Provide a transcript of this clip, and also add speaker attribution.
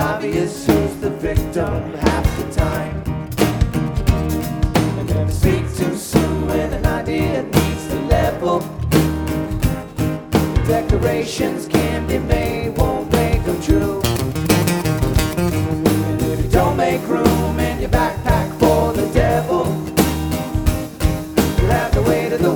Speaker 1: obvious who's the victim half the time. And never speak too soon when an idea needs to level. Decorations can be made